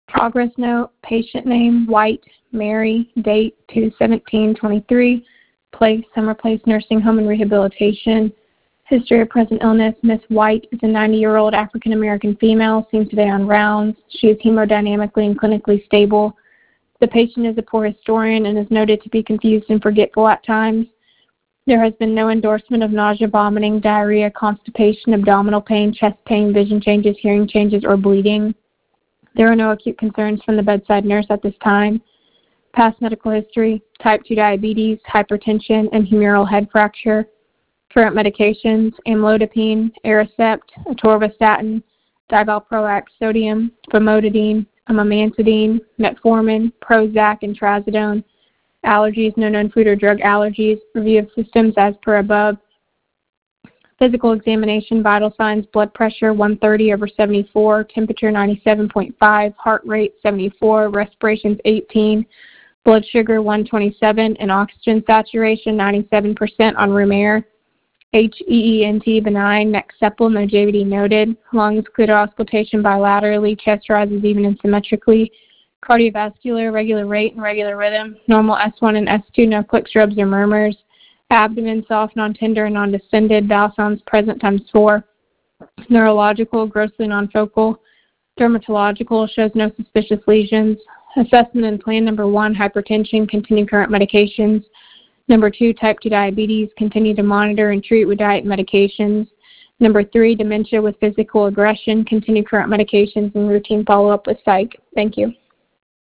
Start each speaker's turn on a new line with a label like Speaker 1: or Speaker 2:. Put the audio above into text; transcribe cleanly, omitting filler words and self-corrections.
Speaker 1: Progress note, patient name, White, Mary, date 2/17/23, place, Summer Place Nursing Home and Rehabilitation. History of present illness, Miss White is a 90-year-old African-American female, seen today on rounds. She is hemodynamically and clinically stable. The patient is a poor historian and is noted to be confused and forgetful at times. There has been no endorsement of nausea, vomiting, diarrhea, constipation, abdominal pain, chest pain, vision changes, hearing changes, or bleeding. There are no acute concerns from the bedside nurse at this time. Past medical history, type 2 diabetes, hypertension, and humeral head fracture. Current medications, amlodipine, Aricept, atorvastatin, divalproax sodium, famotidine, amantadine, metformin, Prozac, and trazodone. Allergies, no known food or drug allergies. Review of systems as per above. Physical examination, vital signs, blood pressure 130/74, temperature 97.5, heart rate 74, respirations 18, blood sugar 127, and oxygen saturation 97% on room air. HEENT benign, neck supple, no JVD noted. Lungs clear to auscultation bilaterally, chest rises even and symmetrically. Cardiovascular, regular rate and regular rhythm. Normal S1 and S2, no clicks, rubs, or murmurs. Abdomen soft, non-tender, and non-distended. Bowel sounds present ×4. Neurological, grossly non-focal. Dermatological, shows no suspicious lesions. Assessment and plan number 1, hypertension, continue current medications. Number 2, type 2 diabetes, continue to monitor and treat with diet and medications. Number 3, dementia with physical aggression, continue current medications and routine follow-up with psych. Thank you.